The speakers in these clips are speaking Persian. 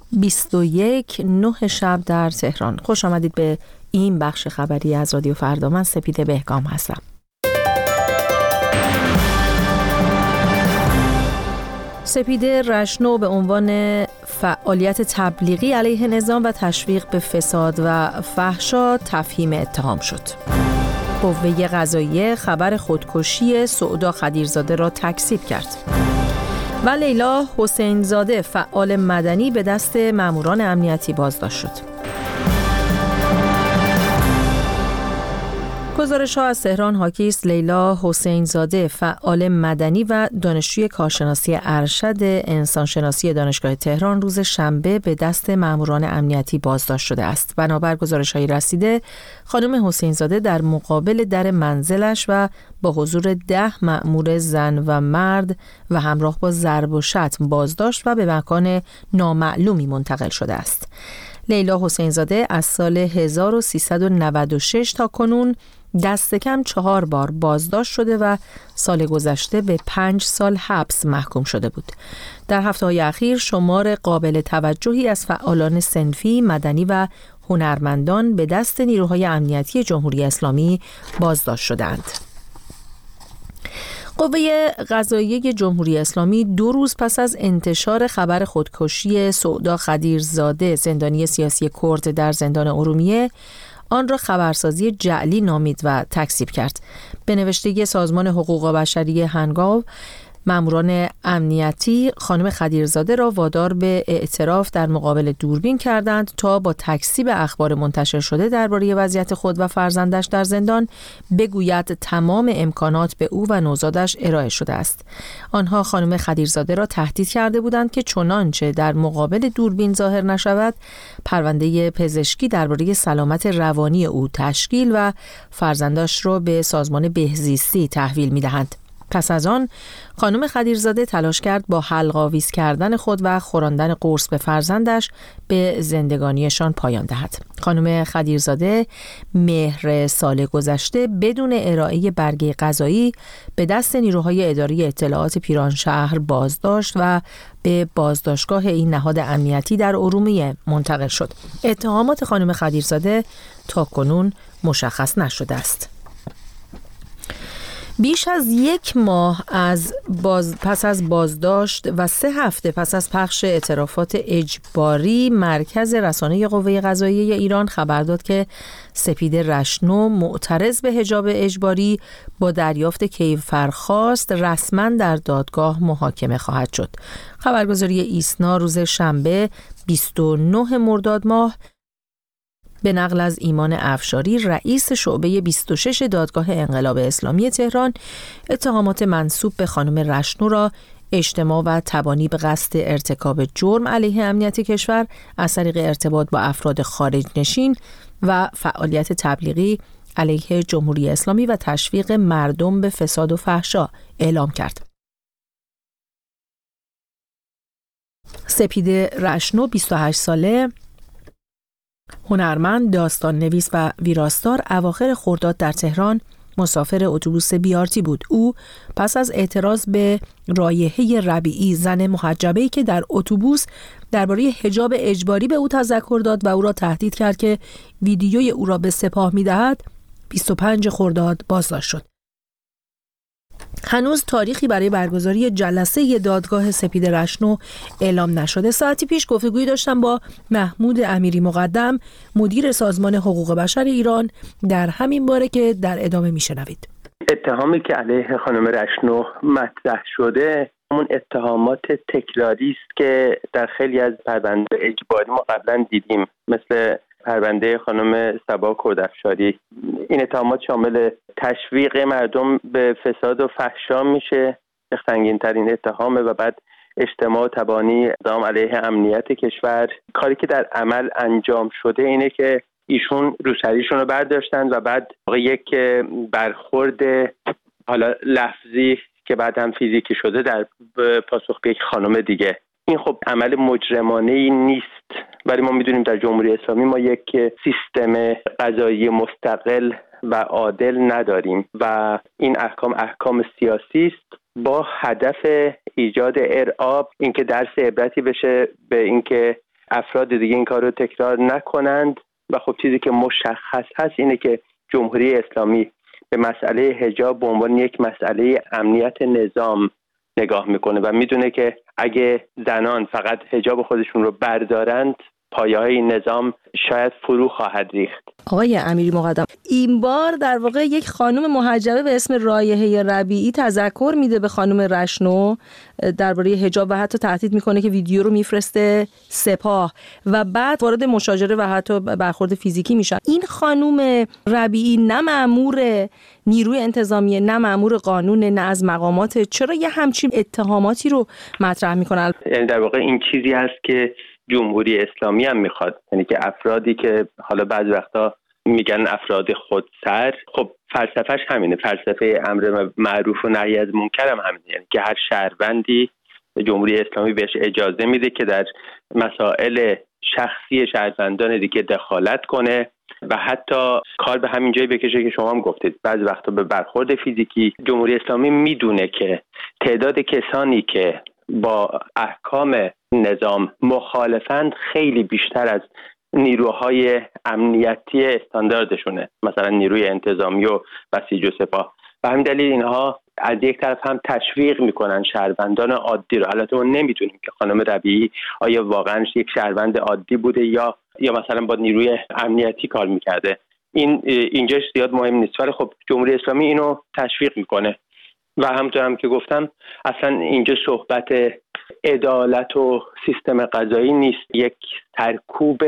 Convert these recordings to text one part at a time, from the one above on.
21:09 شب در تهران. خوش آمدید به این بخش خبری از رادیو فردا. من سپیده بهگام هستم. سپیده رشنو به عنوان فعالیت تبلیغی علیه نظام و تشویق به فساد و فحشا تفهیم اتهام شد. قوه قضاییه خبر خودکشی سعدا خدیرزاده را تکذیب کرد. و لیلا حسین زاده فعال مدنی به دست ماموران امنیتی بازداشت شد. گزارش‌ها از تهران حاکی است. لیلا حسین زاده فعال مدنی و دانشجوی کارشناسی ارشد انسانشناسی دانشگاه تهران روز شنبه به دست ماموران امنیتی بازداشت شده است. بنابر گزارش‌های رسیده، خانم حسین زاده در مقابل در منزلش و با حضور 10 مأمور زن و مرد و همراه با ضرب و شتم بازداشت و به مکان نامعلومی منتقل شده است. لیلا حسین زاده از سال 1396 تا کنون دست کم 4 بار بازداشت شده و سال گذشته به 5 سال حبس محکوم شده بود. در هفته‌های اخیر شمار قابل توجهی از فعالان صنفی، مدنی و هنرمندان به دست نیروهای امنیتی جمهوری اسلامی بازداشت شدند. قوه قضاییه جمهوری اسلامی 2 روز پس از انتشار خبر خودکشی سعدا خدیرزاده زندانی سیاسی کرد در زندان ارومیه آن را خبرسازی جعلی نامید و تکذیب کرد. به نوشته سازمان حقوق بشری هنگام، ماموران امنیتی خانم خدیرزاده را وادار به اعتراف در مقابل دوربین کردند تا با تکذیب اخبار منتشر شده درباره وضعیت خود و فرزندش در زندان بگوید تمام امکانات به او و نوزادش ارائه شده است. آنها خانم خدیرزاده را تهدید کرده بودند که چنانچه در مقابل دوربین ظاهر نشود، پرونده پزشکی درباره سلامت روانی او تشکیل و فرزندش را به سازمان بهزیستی تحویل می‌دهند. پس از آن خانم خدیرزاده تلاش کرد با حلق‌آویز کردن خود و خوراندن قرص به فرزندش به زندگانیشان پایان دهد. خانم خدیرزاده مهر سال گذشته بدون ارائه برگه قضایی به دست نیروهای اداری اطلاعات پیرانشهر بازداشت و به بازداشتگاه این نهاد امنیتی در ارومیه منتقل شد. اتهامات خانم خدیرزاده تاکنون مشخص نشده است. بیش از 1 ماه پس از بازداشت و 3 هفته پس از پخش اعترافات اجباری، مرکز رسانه قوه قضاییه ایران خبر داد که سپیده رشنو معترض به حجاب اجباری با دریافت کیفرخواست رسما در دادگاه محاکمه خواهد شد. خبرگزاری ایسنا روز شنبه 29 مرداد ماه به نقل از ایمان افشاری رئیس شعبه 26 دادگاه انقلاب اسلامی تهران اتهامات منسوب به خانم رشنو را اجتماع و تبانی به قصد ارتکاب جرم علیه امنیت کشور از طریق ارتباط با افراد خارج نشین و فعالیت تبلیغی علیه جمهوری اسلامی و تشویق مردم به فساد و فحشا اعلام کرد. سپیده رشنو 28 ساله، هنرمند، داستان نویس و ویراستار، اواخر خرداد در تهران مسافر اتوبوس بیارتی بود. او پس از اعتراض به رایحه ربیعی، زن محجبه‌ای که در اتوبوس درباره حجاب اجباری به او تذکر داد و او را تهدید کرد که ویدیوی او را به سپاه می‌دهد، 25 خرداد بازداشت شد. هنوز تاریخی برای برگزاری جلسه دادگاه سپیده رشنو اعلام نشده. ساعتی پیش گفتگویی داشتم با محمود امیری مقدم، مدیر سازمان حقوق بشر ایران، در همین باره که در ادامه میشنوید. اتهامی که علیه خانم رشنو مطرح شده همون اتهامات تکراری است که در خیلی از پرونده اجباری ما قبلا دیدیم، مثل پرونده خانم صبا کردافشاری. این اتهامات شامل تشویق مردم به فساد و فحشا میشه، سنگین ترین اتهامه، و بعد اجتماع و تبانی اقدام علیه امنیت کشور. کاری که در عمل انجام شده اینه که ایشون روسریشون رو برداشتن و بعد یک برخورد حالا لفظی که بعد هم فیزیکی شده در پاسخ به یک خانم دیگه. این خب عمل مجرمانه‌ای نیست، ولی ما میدونیم در جمهوری اسلامی ما یک سیستم قضایی مستقل و عادل نداریم و این احکام سیاسی است با هدف ایجاد ارعاب، اینکه درس عبرتی بشه به اینکه افراد دیگه این کار رو تکرار نکنند. و خب چیزی که مشخص هست اینه که جمهوری اسلامی به مسئله حجاب به عنوان یک مسئله امنیت نظام نگاه میکنه و میدونه که اگه زنان فقط حجاب خودشون رو بردارند پایه‌های این نظام شاید فرو خواهد ریخت. آقای امیری مقدم، این بار در واقع یک خانم محجبه به اسم رایحه ربیعی تذکر میده به خانم رشنو درباره حجاب و حتی تهدید میکنه که ویدیو رو میفرسته سپاه و بعد وارد مشاجره و حتی برخورد فیزیکی میشن. این خانم ربیعی نه مأمور نیروی انتظامیه، نه مأمور قانون، نه از مقامات، چرا یه همچین اتهاماتی رو مطرح میکنن؟ یعنی در واقع این چیزی هست که جمهوری اسلامی هم میخواد، یعنی که افرادی که حالا بعضی وقتا میگن افراد خودسر، خب فلسفهش همینه، فلسفه امر معروف و نهی از منکر هم همینه، یعنی که هر شهروندی جمهوری اسلامی بهش اجازه میده که در مسائل شخصی شهروندان دیگه دخالت کنه و حتی کار به همین جایی بکشه که شما هم گفتید بعضی وقتا به برخورد فیزیکی. جمهوری اسلامی میدونه که تعداد کسانی که با احکام نظام مخالفند خیلی بیشتر از نیروهای امنیتی استانداردشونه، مثلا نیروی انتظامی و بسیج و سپاه. و همین دلیل اینها از یک طرف هم تشویق میکنن شهروندان عادی رو. البته ما نمیدونیم که خانم ربیعی آیا واقعا یک شهروند عادی بوده یا مثلا با نیروی امنیتی کار میکرده. اینجاش زیاد مهم نیست، ولی خب جمهوری اسلامی اینو تشویق میکنه. و همونطور هم که گفتم اصلا اینجا صحبت عدالت و سیستم قضایی نیست، یک ترکوب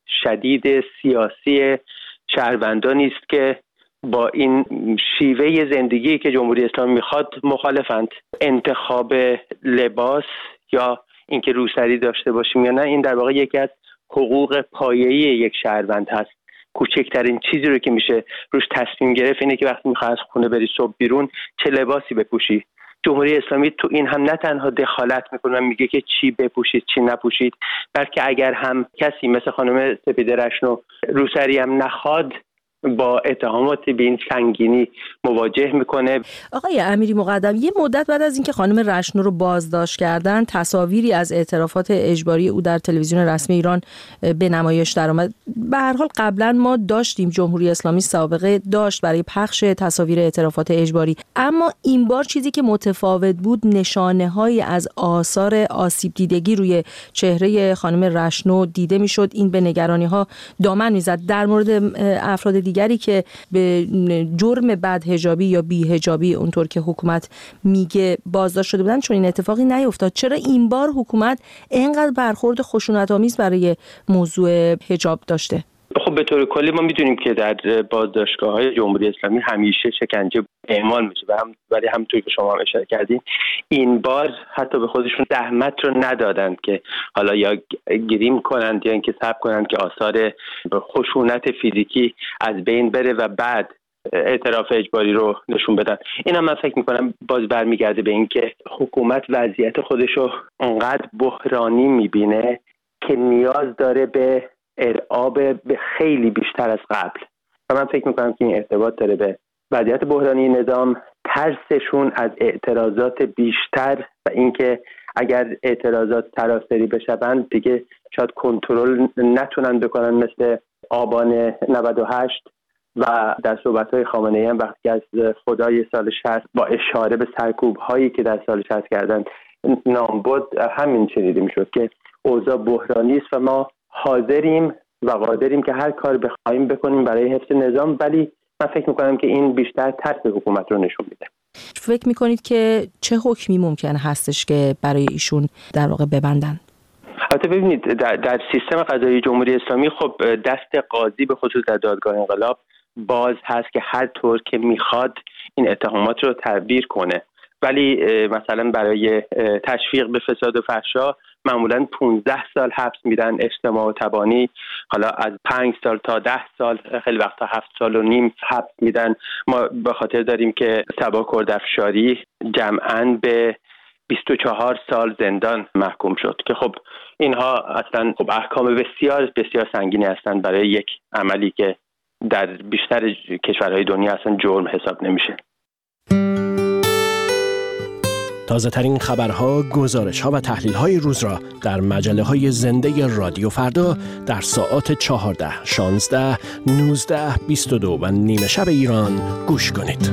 شدید سیاسی شهروندانی است که با این شیوه زندگی که جمهوری اسلامی میخواد مخالفند. انتخاب لباس یا اینکه روسری داشته باشیم یا نه، این در واقع یکی از حقوق پایه‌ای یک شهروند هست. کوچکترین چیزی رو که میشه روش تصمیم گرفت اینه که وقتی میخوای از خونه بری صبح بیرون چه لباسی بپوشی. جمهوری اسلامی تو این هم نه تنها دخالت میکنه و میگه که چی بپوشید چی نپوشید، بلکه اگر هم کسی مثل خانم سپیده رشنو روسری هم نخواد با اتهامات به این سنگینی مواجه میکنه. آقای امیری مقدم، یه مدت بعد از اینکه خانم رشنو رو بازداشت کردن تصاویری از اعترافات اجباری او در تلویزیون رسمی ایران به نمایش درآمد. به هر حال قبلا ما داشتیم، جمهوری اسلامی سابقه داشت برای پخش تصاویر اعترافات اجباری، اما این بار چیزی که متفاوت بود نشانه‌هایی از آثار آسیب دیدگی روی چهره خانم رشنو دیده میشد. این به نگرانی‌ها دامن میزد. در مورد افراد دیگری که به جرم بدحجابی یا بی‌حجابی اونطور که حکومت میگه بازداشت شده بودن چون این اتفاقی نیفتاد. چرا این بار حکومت اینقدر برخورد خشونت‌آمیز برای موضوع حجاب داشته؟ خب به طور کلی ما میدونیم که در بازداشتگاه‌های جمهوری اسلامی همیشه شکنجه اعمال میشه ولی همونطور که شما هم اشاره کردین این بار حتی به خودشون زحمت رو ندادند که حالا یا گریم کنند یا اینکه صبر کنند که آثار خشونت فیزیکی از بین بره و بعد اعتراف اجباری رو نشون بدن. این هم من فکر میکنم باز برمیگرده به این که حکومت وضعیت خودش رو انقدر بحرانی میبینه که نیاز داره به ارعاب به خیلی بیشتر از قبل و من فکر میکنم که این ارتباط داره به وضعیت بحرانی نظام، ترسشون از اعتراضات بیشتر و اینکه اگر اعتراضات سراسری بشوند دیگه شاید کنترل نتونن بکنن مثل آبان 98 و در صحبت‌های خامنه‌ای هم وقتی از خدای سال 60 با اشاره به سرکوب‌هایی که در سال 60 کردن نام برد، همین شنیده میشد که اوضاع بحرانی است و ما حاضریم و قادریم که هر کار بخوایم بکنیم برای حفظ نظام، ولی من فکر میکنم که این بیشتر ترس حکومت رو نشون میده. فکر میکنید که چه حکمی ممکن هستش که برای ایشون در واقع ببندن؟ البته ببینید در سیستم قضایی جمهوری اسلامی خب دست قاضی به خصوص در دادگاه انقلاب باز هست که هر طور که میخواد این اتهامات رو تعبیر کنه، ولی مثلا برای تشویق به فساد و فحشا معمولاً 15 سال حبس میدن، اجتماع و تبانی حالا از 5 سال تا 10 سال، خیلی وقتا 7 سال و نیم حبس میدن. ما به خاطر داریم که صبا کردافشاری جمعاً به 24 سال زندان محکوم شد که خب اینها اصلا خب احکام بسیار بسیار سنگینی هستند برای یک عملی که در بیشتر کشورهای دنیا اصلا جرم حساب نمیشه. تازه‌ترین خبرها، گزارش‌ها و تحلیل‌های روز را در مجله‌های زنده رادیو فردا در ساعات 14، 16، 19، 22 و نیمه شب ایران گوش کنید.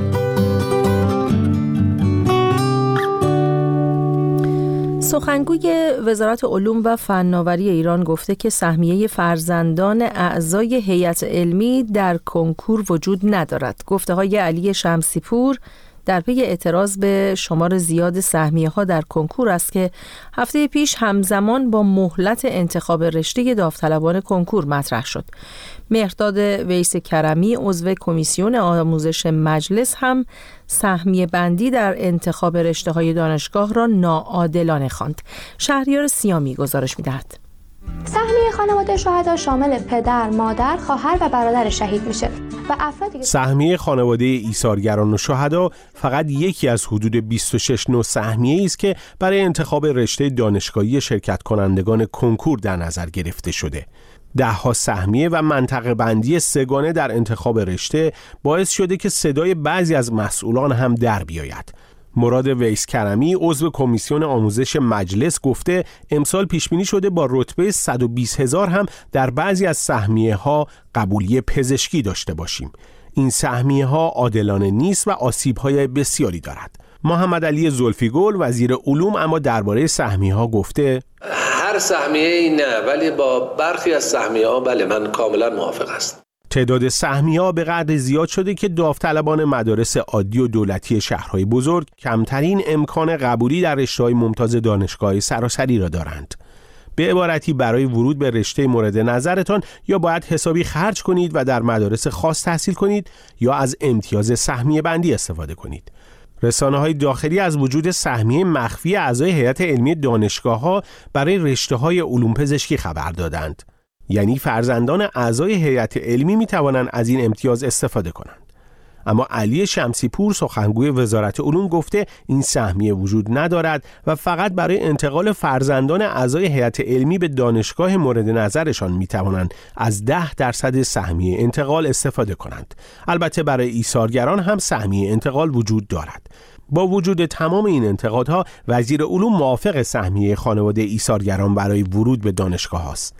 سخنگوی وزارت علوم و فناوری ایران گفته که سهمیه فرزندان اعضای هیئت علمی در کنکور وجود ندارد. گفته‌های علی شمسی پور در پی اعتراض به شمار زیاد سهمیه‌ها در کنکور است که هفته پیش همزمان با مهلت انتخاب رشته داوطلبان کنکور مطرح شد. مهرداد ویس کرمی عضو کمیسیون آموزش مجلس هم سهمیه بندی در انتخاب رشته‌های دانشگاه را ناعادلانه خواند. شهریار سیامی گزارش می‌دهد. سهمیه خانواده شهدا شامل پدر، مادر، خواهر و برادر شهید میشه و افرادی که سهمیه خانواده ایثارگران و شهدا فقط یکی از حدود 26 نوع سهمیه است که برای انتخاب رشته دانشگاهی شرکت کنندگان کنکور در نظر گرفته شده. 10 سهمیه و منطقه بندی سگانه در انتخاب رشته باعث شده که صدای بعضی از مسئولان هم در بیاید. مراد ویس کرمی عضو کمیسیون آموزش مجلس گفته امسال پیشبینی شده با رتبه 120,000 هم در بعضی از سهمیه ها قبولی پزشکی داشته باشیم. این سهمیه ها عادلانه نیست و آسیب های بسیاری دارد. محمد علی زلفیگل وزیر علوم اما درباره سهمیه ها گفته هر سهمیه ای نه، ولی با برخی از سهمیه ها بله، من کاملا موافق هستم. تعداد سهمیه‌ها به قدر زیاد شده که داوطلبان مدارس عادی و دولتی شهرهای بزرگ کمترین امکان قبولی در رشته‌های ممتاز دانشگاه سراسری را دارند. به عبارتی برای ورود به رشته مورد نظرتان یا باید حسابی خرج کنید و در مدارس خاص تحصیل کنید یا از امتیاز سهمیه بندی استفاده کنید. رسانه‌های داخلی از وجود سهمیه مخفی اعضای هیئت علمی دانشگاه‌ها برای رشته‌های علوم پزشکی خبر دادند. یعنی فرزندان اعضای هیئت علمی می توانند از این امتیاز استفاده کنند. اما علی شمسی پور سخنگوی وزارت علوم گفته این سهمیه وجود ندارد و فقط برای انتقال فرزندان اعضای هیئت علمی به دانشگاه مورد نظرشان می توانند از 10% سهمیه انتقال استفاده کنند. البته برای ایثارگران هم سهمیه انتقال وجود دارد. با وجود تمام این انتقادها وزیر علوم موافق سهمیه خانواده ایثارگران برای ورود به دانشگاه است.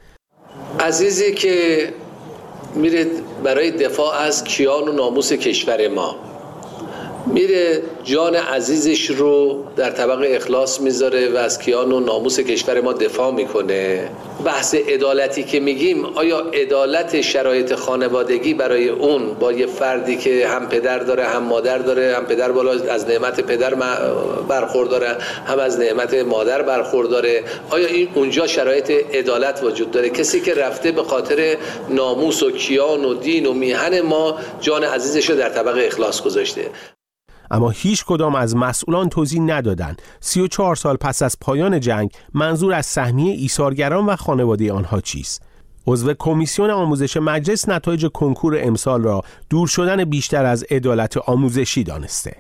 عزیزی که میره برای دفاع از کیان و ناموس کشور ما، میره جان عزیزش رو در طبق اخلاص میذاره و از کیان و ناموس کشور ما دفاع میکنه. بحث عدالتی که میگیم، آیا عدالت شرایط خانوادگی برای اون با یه فردی که هم پدر داره هم مادر داره، هم پدر بالا از نعمت پدر برخورداره هم از نعمت مادر برخورداره، آیا این اونجا شرایط عدالت وجود داره؟ کسی که رفته به خاطر ناموس و کیان و دین و میهن ما جان عزیزش رو در طبق اخلاص گذاشته. اما هیچ کدام از مسئولان توضیح ندادند 34 سال پس از پایان جنگ منظور از سهمیه ایثارگران و خانواده آنها چیست. عضو کمیسیون آموزش مجلس نتایج کنکور امسال را دور شدن بیشتر از عدالت آموزشی دانسته.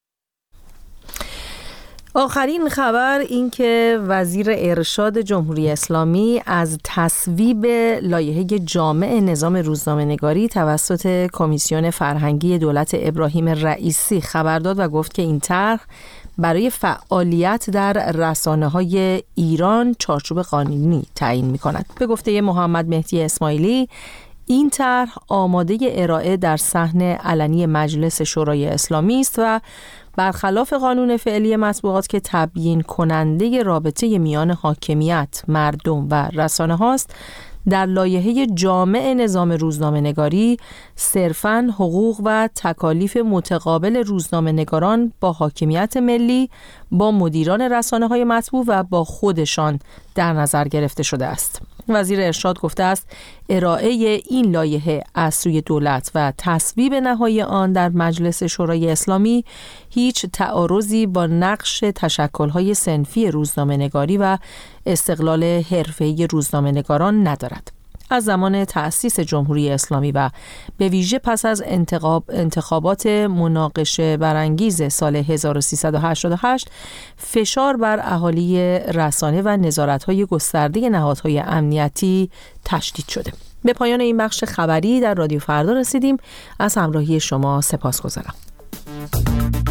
آخرین خبر این که وزیر ارشاد جمهوری اسلامی از تصویب لایحه جامع نظام روزنامه‌نگاری توسط کمیسیون فرهنگی دولت ابراهیم رئیسی خبر داد و گفت که این طرح برای فعالیت در رسانه‌های ایران چارچوب قانونی تعیین می‌کند. به گفته محمد مهدی اسماعیلی این طرح آماده ارائه در صحن علنی مجلس شورای اسلامی است و برخلاف قانون فعلی مطبوعات که تبیین کننده رابطه میان حاکمیت، مردم و رسانه هاست، در لایحه جامع نظام روزنامه‌نگاری صرفاً حقوق و تکالیف متقابل روزنامه‌نگاران با حاکمیت ملی، با مدیران رسانه‌های مطبوع و با خودشان در نظر گرفته شده است. وزیر ارشاد گفته است ارائه این لایحه از سوی دولت و تصویب نهایی آن در مجلس شورای اسلامی هیچ تعارضی با نقش تشکل‌های صنفی روزنامه‌نگاری و استقلال حرفه‌ای روزنامه‌نگاران ندارد. از زمان تأسیس جمهوری اسلامی و به ویژه پس از انتخابات مناقشه برانگیز سال 1388 فشار بر اهالی رسانه و نظارت‌های گسترده نهادهای امنیتی تشدید شده. به پایان این بخش خبری در رادیو فردا رسیدیم. از همراهی شما سپاسگزارم.